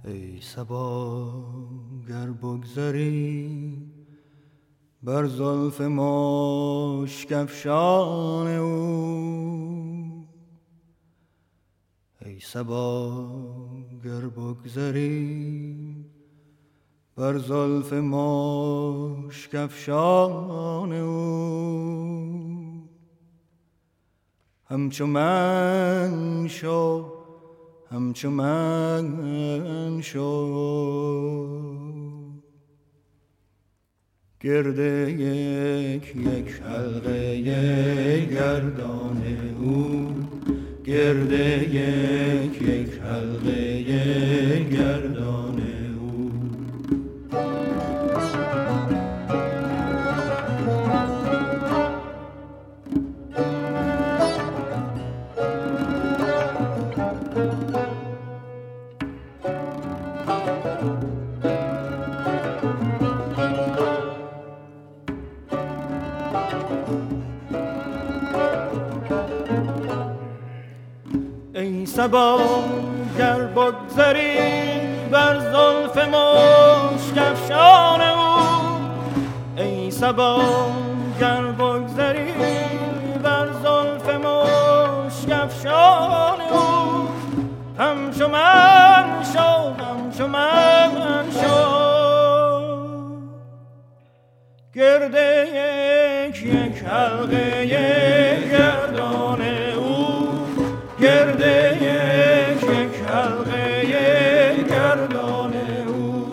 ای صبا گر بگذری بر زلف مشک افشان او، ای صبا گر بگذری بر زلف مشک افشان او، همچو من شو همچو من شو، گرد یک یک حلقه گردان او، گرد یک یک حلقه گردان او. ای صبا گر بگذری بر زلف مشک افشان او، ای صبا گر بگذری بر زلف مشک افشان او، همچو من شو همچو من شو، گرد یک یک حلقه گردان او، گرد یک یک حلقه گردان او.